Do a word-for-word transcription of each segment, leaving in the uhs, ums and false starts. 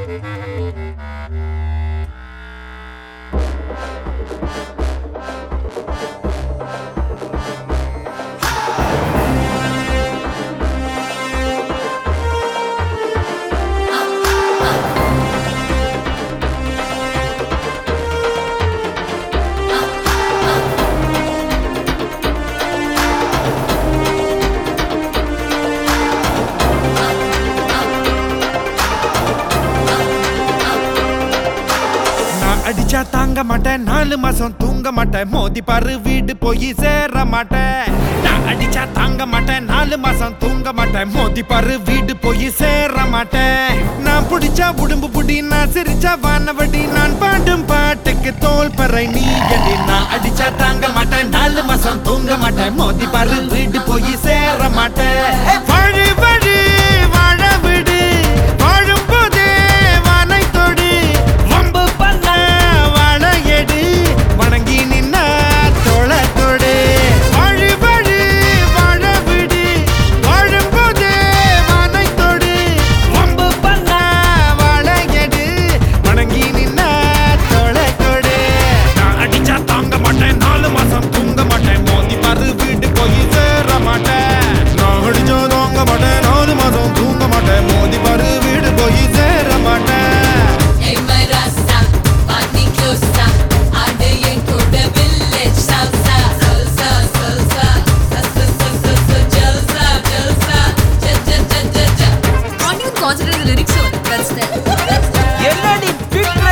அடிச்சா தாங்க மாட்டேன், நாலு மாசம் தூங்க மாட்டேன், மோதி பாரு வீடு போய் சேர மாட்டேன். நான் அடிச்சா தாங்க மாட்டேன், நாலு மாசம் தூங்க மாட்டேன், மோதி பாரு வீடு போய் சேர மாட்டேன். நான் புடிச்சா உடம்பு புடி, நான் சிரிச்சா வானவடி, நான் பாடும் பாட்டுக்கு தோல் பறை நீ எடி. நான் அடிச்சா தாங்க மாட்டேன், நாலு மாசம் தூங்க மாட்டேன், மோதி பாரு வீடு போய் சேர மாட்டேன். வழி வழி வாழ விடு, வாழும் போதே வானை தொடு, வம்பு பண்ண வாழ எடு, வணங்கி நின்ன தோள தொடு. வழி வழி வாழ விடு, வாழும் போதே வானை தொடு, வம்பு பண்ண வாழ எடு, வணங்கி நின்ன தோள தொடு. நான் அடிச்சா தாங்க மாட்டேன், நாலு மாசம் தூங்க மாட்டேன், மோதி பாரு வீடு போய் சேர மாட்டேன். நான் அடிச்சா தாங்க மாட்டேன், நாலு மாசம் தூங்க மாட்டேன், மோதி பாரு வீடு போய் சேர மாட்டேன். Hey my rasta, party closer, aade yen kuda village salsa, salsa, salsa, salsa, salsa, salsa, jalsa, jalsa, ja ja ja ja ja. Can't even concentrate the lyrics on. That's that. That's that. என்னடி பிட்ற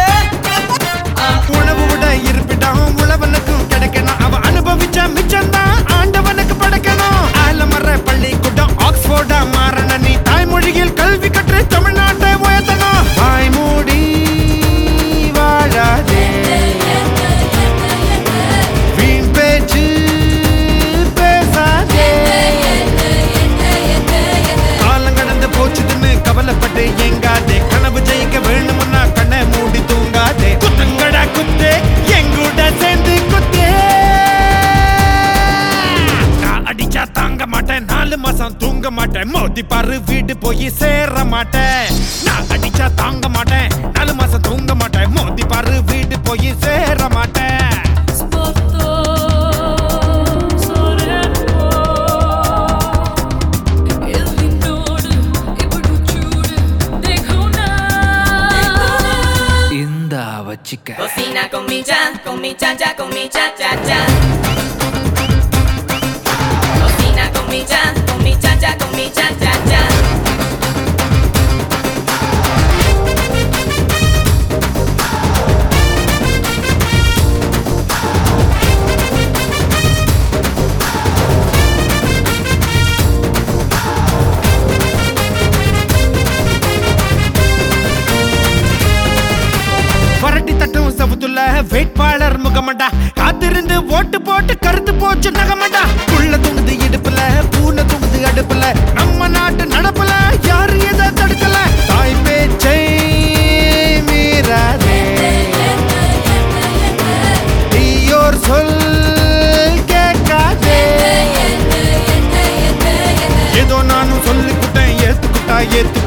உணவு விட இருப்பிடம் உழவனுக்கும் கிடைக்கணும், அவ அனுபவிச்ச மிச்சம்தான் ஆண்டவனுக்கு படைக்கணும். ஆலமர பள்ளிக்கூடம் ஆக்ஸ்போர்டா மாறன, நீ தாய்மொழியில் கல்வி கற்று தமிழ்நாட்டை உயர்த்தணும். வாய் மூடி வாழாதே, வீண் பேச்சு பேசாதே. காலம் கடந்து போச்சுதுன்னு கவலைப்பட்டு எங்காதே, கனவு ஜெயிக்க வேணும்னா கண்ணை மூடி தூங்காதே. குத்துங்கடா குத்து, எங்கூட சேர்ந்து குத்து. நான் அடிச்சா தாங்க மாட்டேன், நாலு மாசம் தூங்க மாட்டேன், மோதி பாரு வீடு போய் சேர மாட்டேன். நான் அடிச்சா தாங்க மாட்டேன், நாலு மாசம் தூங்க மாட்டேன், மோதி பாரு வீடு போய் சேர மாட்டேன். Sporto, soremmo, il vindodu, ipudu chudu, dekho na. இந்தா வச்சிக்க Cocina con mi cha, con mi cha cha, con mi cha cha cha. Cocina con mi cha, con mi cha cha, con mi cha cha cha. வரட்டி தட்டும் சவுத்துல வேட்பாளர் முகமண்டா, காத்திருந்து ஓட்டு போட்டு கருத்து போச்சு நகமண்டா. புள்ள தூங்குது இடுப்புல, பூனை தூங்குது அடுப்புல, நம்ம நாட்டு நடப்புல யாரு எதை தடுக்கல. தாய் பேச்சை மீறாதே, தீயோர் சொல் கேட்காதே. ஏதோ நானும் சொல்லிக்கிட்டேன், ஏத்துக்கிட்டா ஏத்து